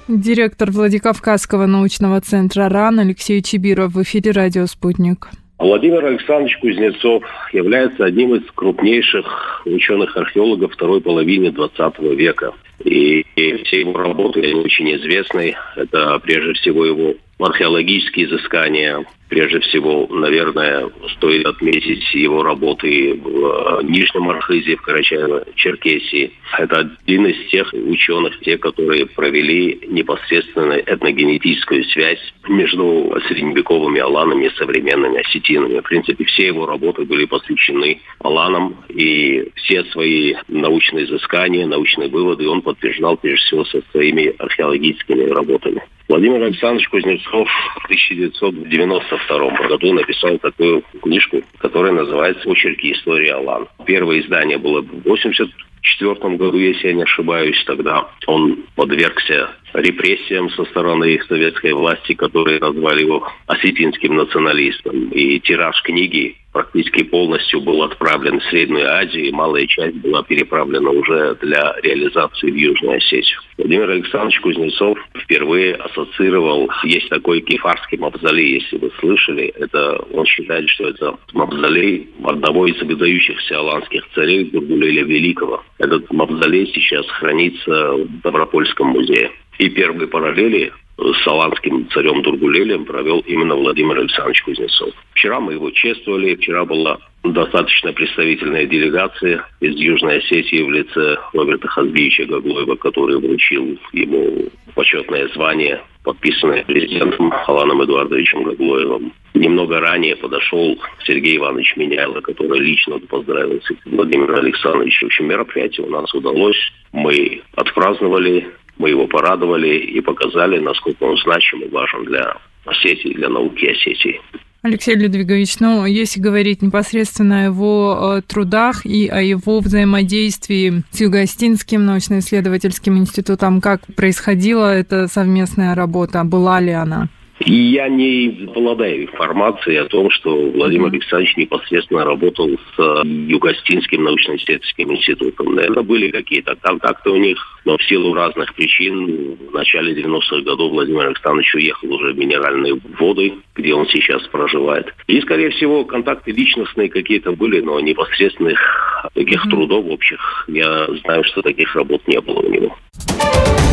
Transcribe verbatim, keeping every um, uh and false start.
Директор Владикавказского научного центра РАН Алексей Чибиров в эфире «Радио Спутник». Владимир Александрович Кузнецов является одним из крупнейших ученых-археологов второй половины двадцатого века. И, и все его работы очень известны. Это прежде всего его археологические изыскания. Прежде всего, наверное, стоит отметить его работы в Нижнем Архызе, в Карачаево-Черкесии. Это один из тех ученых, те, которые провели непосредственно этногенетическую связь между средневековыми аланами и современными осетинами. В принципе, все его работы были посвящены аланам, и все свои научные изыскания, научные выводы он подтверждал, прежде всего, со своими археологическими работами. Владимир Александрович Кузнецов в тысяча девятьсот девяносто втором году написал такую книжку, которая называется «Очерки истории Алан». Первое издание было в восемьдесят четвертом году, если я не ошибаюсь. Тогда он подвергся репрессиям со стороны советской власти, которые назвали его осетинским националистом. И тираж книги практически полностью был отправлен в Среднюю Азию, и малая часть была переправлена уже для реализации в Южную Осетию. Владимир Александрович Кузнецов впервые ассоциировал, есть такой Кефарский мавзолей, если вы слышали, это он считает, что это мавзолей одного из выдающихся аланских царей Дургулеля Великого. Этот мавзолей сейчас хранится в Ставропольском музее. И первые параллели с аланским царем Дургулелем провел именно Владимир Александрович Кузнецов. Вчера мы его чествовали, вчера была достаточно представительная делегация из Южной Осетии в лице Роберта Хазбиевича Гаглоева, который вручил ему почетное звание, подписанное президентом Аланом Эдуардовичем Гаглоевым. Немного ранее подошел Сергей Иванович Меняйло, который лично поздравил Владимира Александровича. В общем, мероприятие у нас удалось. Мы отпраздновали, мы его порадовали и показали, насколько он значим и важен для Осетии, для науки Осетии. Алексей Людвигович, ну, если говорить непосредственно о его э, трудах и о его взаимодействии с Юго-Осетинским научно-исследовательским институтом, как происходила эта совместная работа, была ли она? Я не обладаю информацией о том, что Владимир Александрович непосредственно работал с Юго-Осетинским научно-исследовательским институтом. Наверное, были какие-то контакты у них, но в силу разных причин в начале девяностых годов Владимир Александрович уехал уже в Минеральные воды, где он сейчас проживает. И, скорее всего, контакты личностные какие-то были, но непосредственных таких mm-hmm. трудов общих я знаю, что таких работ не было у него.